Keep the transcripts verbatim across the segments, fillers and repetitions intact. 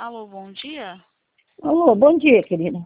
Alô, bom dia. Alô, bom dia, querida.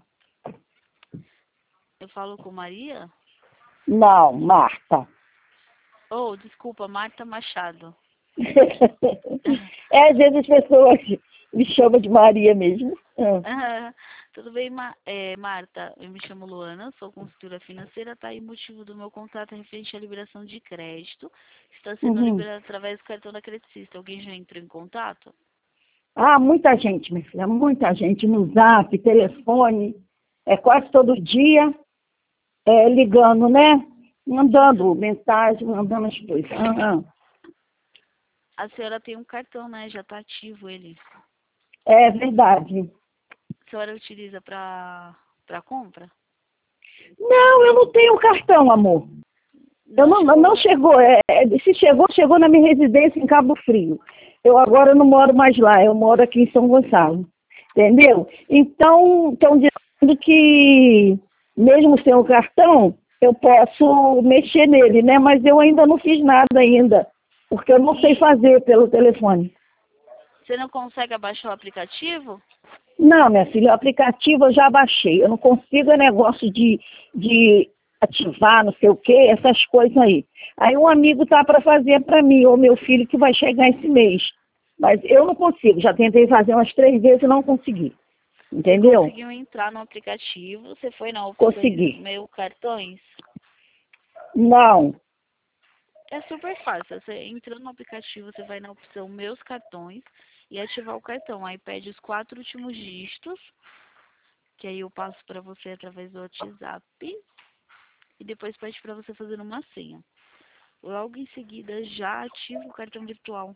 Eu falo com Maria? Não, Marta. Oh, desculpa, Marta Machado. É, às vezes as pessoas me chamam de Maria mesmo. Ah. Ah, tudo bem, Ma é, Marta? Eu me chamo Luana, sou consultora financeira, tá? E o motivo do meu contato é referente à liberação de crédito. Está sendo Uhum. liberado através do cartão da Credicista. Alguém já entrou em contato? Ah, muita gente, minha filha, muita gente no Zap, telefone, é quase todo dia é, ligando, né? Mandando mensagem, mandando as coisas. Ah, ah. A senhora tem um cartão, né? Já está ativo ele. É verdade. A senhora utiliza para para compra? Não, eu não tenho cartão, amor. Eu não, chegou... não chegou, é, se chegou, chegou na minha residência em Cabo Frio. Eu agora não moro mais lá, eu moro aqui em São Gonçalo, entendeu? Então, estão dizendo que, mesmo sem o cartão, eu posso mexer nele, né? Mas eu ainda não fiz nada ainda, porque eu não sei fazer pelo telefone. Você não consegue abaixar o aplicativo? Não, minha filha, o aplicativo eu já baixei. Eu não consigo é negócio de, de ativar, não sei o quê, essas coisas aí. Aí um amigo tá para fazer para mim, ou meu filho, que vai chegar esse mês. Mas eu não consigo. Já tentei fazer umas três vezes e não consegui. Entendeu? Você conseguiu entrar no aplicativo? Você foi na opção Consegui. Meu Cartões? Não. É super fácil. Você entrando no aplicativo, você vai na opção Meus Cartões e ativar o cartão. Aí pede os quatro últimos dígitos, que aí eu passo para você através do WhatsApp. E depois pede para você fazer uma senha. Logo em seguida, já ativa o cartão virtual.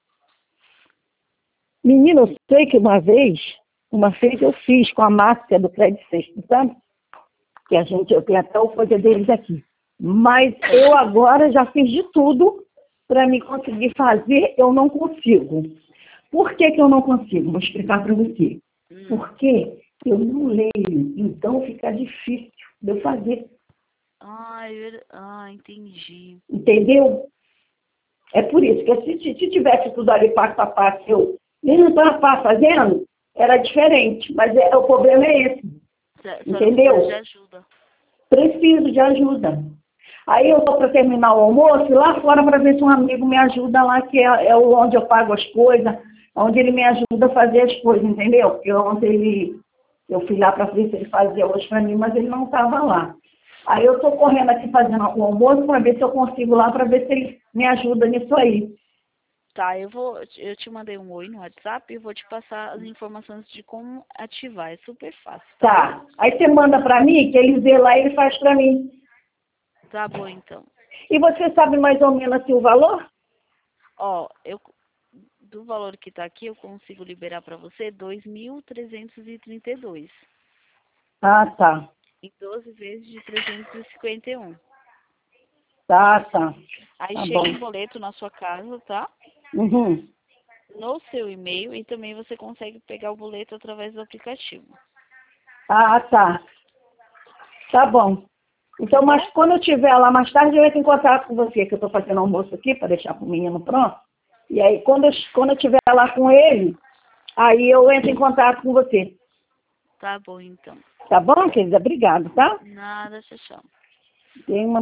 Menina, eu sei que uma vez, uma vez eu fiz com a máscara do Credit Sexto, sabe? Que a gente, eu tenho até o poder deles aqui. Mas eu agora já fiz de tudo para me conseguir fazer, eu não consigo. Por que que eu não consigo? Vou explicar para você. Hum. Porque eu não leio, então fica difícil de eu fazer. Ah, eu... ah, entendi. Entendeu? É por isso que se, se tivesse tudo ali passo a passo, eu mesmo estava fazendo, era diferente. Mas é, o problema é esse. Entendeu? De ajuda. Preciso de ajuda. Aí eu vou para terminar o almoço lá fora para ver se um amigo me ajuda lá, que é, é onde eu pago as coisas, onde ele me ajuda a fazer as coisas, entendeu? Porque ontem ele, eu fui lá para ver se ele fazia hoje para mim, mas ele não estava lá. Aí eu estou correndo aqui fazendo o almoço para ver se eu consigo lá, para ver se ele me ajuda nisso aí. Tá, eu vou, eu te mandei um oi no WhatsApp e vou te passar as informações de como ativar. É super fácil, tá? Tá. Aí você manda para mim, que ele vê lá e ele faz para mim. Tá bom, então. E você sabe mais ou menos assim o valor? Ó, eu do valor que tá aqui, eu consigo liberar para você dois mil trezentos e trinta e dois. Ah, tá. Em doze vezes de trezentos e cinquenta e um. Tá, tá. Aí Tá chega bom. um boleto na sua casa, tá? Uhum. No seu e-mail e também você consegue pegar o boleto através do aplicativo. Ah, tá. Tá bom. Então, Tá mas bom? quando eu estiver lá mais tarde, eu entro em contato com você, que eu estou fazendo almoço aqui para deixar para o menino pronto. E aí, quando eu, quando eu estiver lá com ele, aí eu entro em contato com você. Tá bom, então. Tá bom, querida? Obrigado, tá? Nada, tchau, tchau. Tem uma